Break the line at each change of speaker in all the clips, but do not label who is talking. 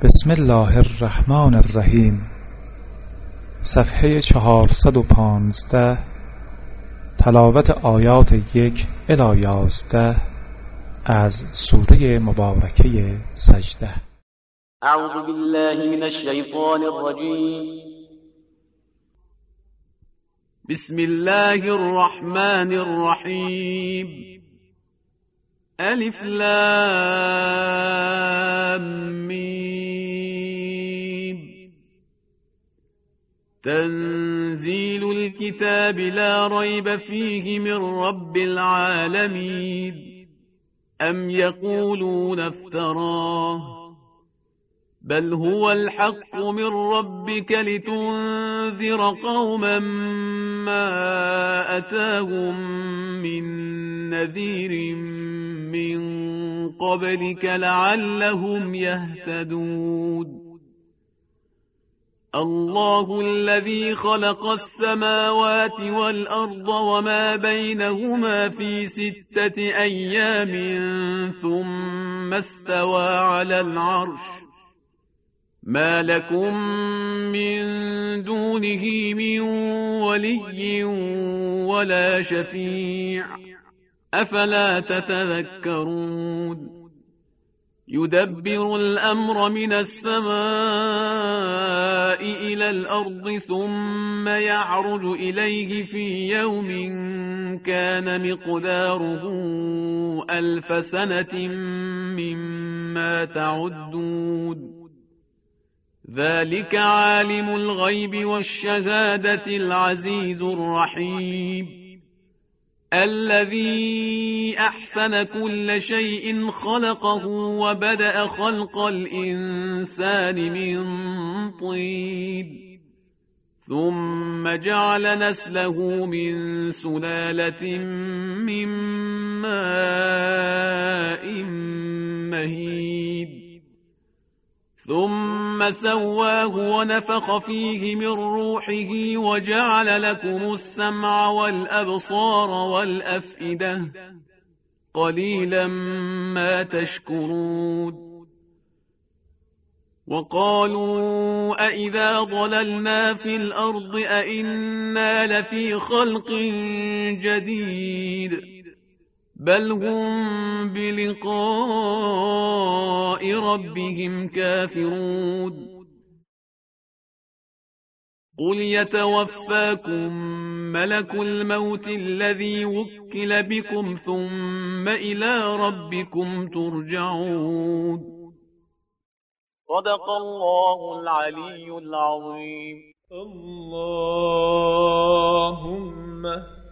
بسم الله الرحمن الرحیم. صفحه 415. تلاوت آیات 1 الی 11 از سوره مبارکه سجده.
اعوذ بالله من الشیطان الرجیم. بسم الله الرحمن الرحیم. الف لام میم. تنزيل الكتاب لا ريب فيه من رب العالمين. أم يقولون افتراه بل هو الحق من ربك لتنذر قوما ما أتاهم من نذير من قبلك لعلهم يهتدون. الله الذي خلق السماوات والأرض وما بينهما في 6 أيام ثم استوى على العرش. ما لكم من دونه من ولي ولا شفيع أفلا تتذكرون. يدبر الأمر من السماء إلى الأرض ثم يعرج إليه في يوم كان مقداره 1000 سنة مما تعدون. ذلك عالم الغيب والشهادة العزيز الرحيم. الذي أحسن كل شيء خلقه وبدأ خلق الإنسان من طين ثم جعل نسله من سلالة من ماء مهين ثم سواه ونفخ فيه من روحه وجعل لكم السمع والأبصار والأفئدة قليلا ما تشكرون. وقالوا أئذا ضللنا في الأرض أئنا لفي خلق جديد بل هم بلقاء ربهم كافرون. قل يتوفاكم ملك الموت الذي وكل بكم ثم إلى ربكم ترجعون. صدق الله العلي العظيم.
اللهم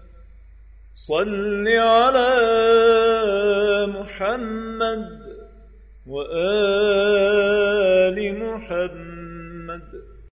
صل على محمد وآل محمد